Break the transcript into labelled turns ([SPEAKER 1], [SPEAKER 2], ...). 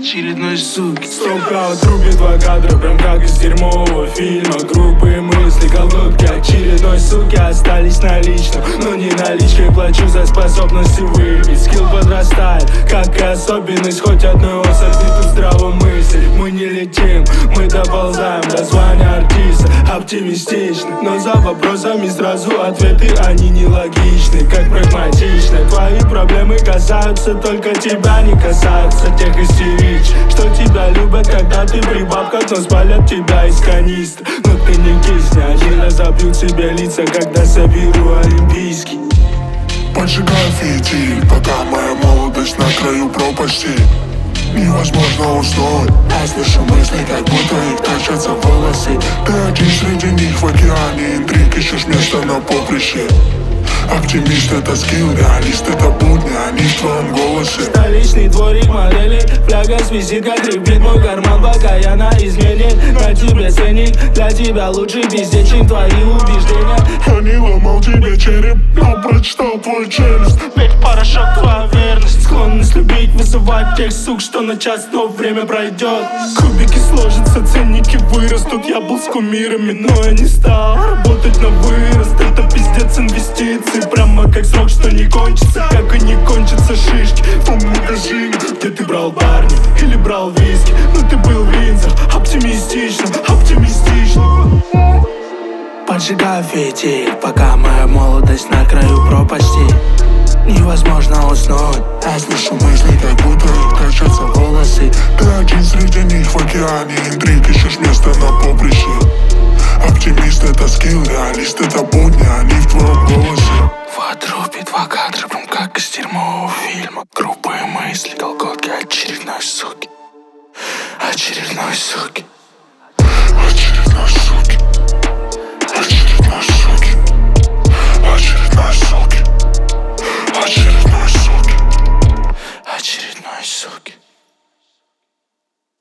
[SPEAKER 1] очередной суки.
[SPEAKER 2] Стопка отрубит два кадра, прям как из дерьмового фильма. Грубые мысли, колготки очередной суки остались наличным, но не наличкой плачу за способности выпить. Скилл подрастает, как и особенность хоть одной особи тут здраво мысль. Мы не летим, мы доползаем до звания артиста. Оптимистичны, но за вопросами сразу ответы, они нелогичны, как прагматичны. Твои проблемы касаются только тебя, не касаются тех истерич, что тебя любят, когда ты при бабках, но спалят тебя из канистры. Но ты не кисни, они разобьют себе лица, когда соберу олимпийский.
[SPEAKER 3] Поджигаю фитиль, пока моя молодость на краю пропасти. Невозможно уснуть, я слышу мысли, как будто их точатся волосы. Ты один среди них в океане интриг, ищешь место на поприще. Оптимист — это скилл, реалист — это будни, они в твоем голосе.
[SPEAKER 2] Столичный дворик моделей, фляга с визиткой крепит мой карман, пока я на измене. На тебе ценник, для тебя лучше везде, чем твои убеждения.
[SPEAKER 3] Я не ломал тебе череп, но прочитал твой челюсть.
[SPEAKER 2] Ведь порошок твоя верность, склонность любить, вызывать тех сук, что на час, но время пройдет. Кубики сложатся, ценники вырастут. Я был с кумирами, но я не стал работать на вырост. Это пиздец инвестиций, прямо как срок, что не кончится, как и не кончатся шишки в том магазине, где ты брал парни или брал виски. Но ты был в линзах, оптимистично, оптимистично. Поджигаю фитиль, пока моя молодость на краю пропасти. Невозможно уснуть,
[SPEAKER 3] я слышу мысли, как будто их точатся волосы. Ты один среди них в океане интриг, ищешь место на поприще. Оптимист — это скилл, реалист — это будни, они в твоем голосе.
[SPEAKER 1] В отрубе два кадра, прям как из дерьмового фильма. Грубые мысли, колготки очередной суки. Очередной суки.